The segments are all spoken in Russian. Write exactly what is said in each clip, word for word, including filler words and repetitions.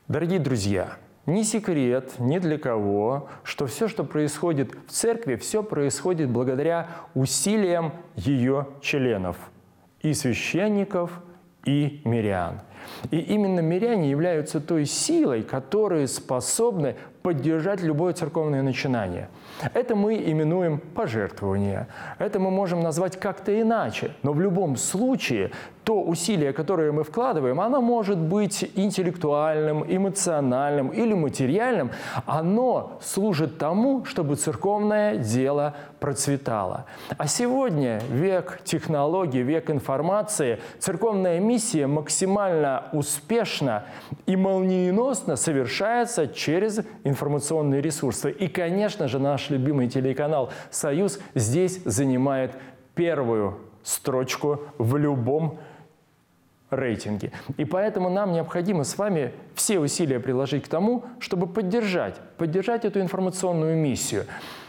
Дорогие друзья, не секрет ни для кого, что все, что происходит в церкви, все происходит благодаря усилиям ее членов, и священников, и мирян. И именно миряне являются той силой, которые способны поддержать любое церковное начинание. Это мы именуем пожертвование. Это мы можем назвать как-то иначе. Но в любом случае то усилие, которое мы вкладываем, оно может быть интеллектуальным, эмоциональным или материальным. Оно служит тому, чтобы церковное дело процветало. А сегодня век технологий, век информации, церковная миссия максимально успешно и молниеносно совершается через информационные ресурсы. И, конечно же, наш любимый телеканал «Союз» здесь занимает первую строчку в любом рейтинге. И поэтому нам необходимо с вами все усилия приложить к тому, чтобы поддержать, поддержать эту информационную миссию.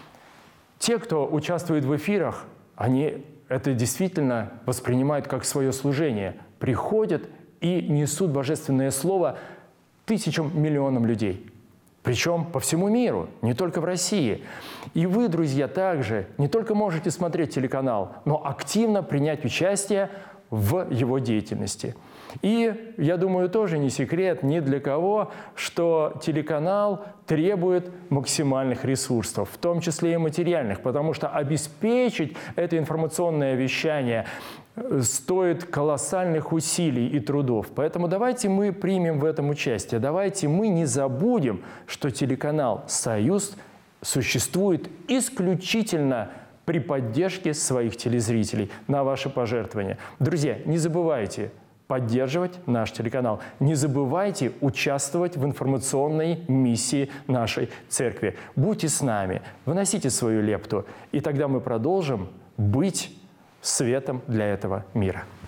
Те, кто участвует в эфирах, они это действительно воспринимают как свое служение, приходят и несут божественное слово тысячам, миллионам людей. Причем по всему миру, не только в России. И вы, друзья, также не только можете смотреть телеканал, но активно принять участие в его деятельности. И, я думаю, тоже не секрет ни для кого, что телеканал требует максимальных ресурсов, в том числе и материальных, потому что обеспечить это информационное вещание стоит колоссальных усилий и трудов. Поэтому давайте мы примем в этом участие. Давайте мы не забудем, что телеканал «Союз» существует исключительно при поддержке своих телезрителей на ваши пожертвования. Друзья, не забывайте поддерживать наш телеканал. Не забывайте участвовать в информационной миссии нашей церкви. Будьте с нами, вносите свою лепту, и тогда мы продолжим быть светом для этого мира.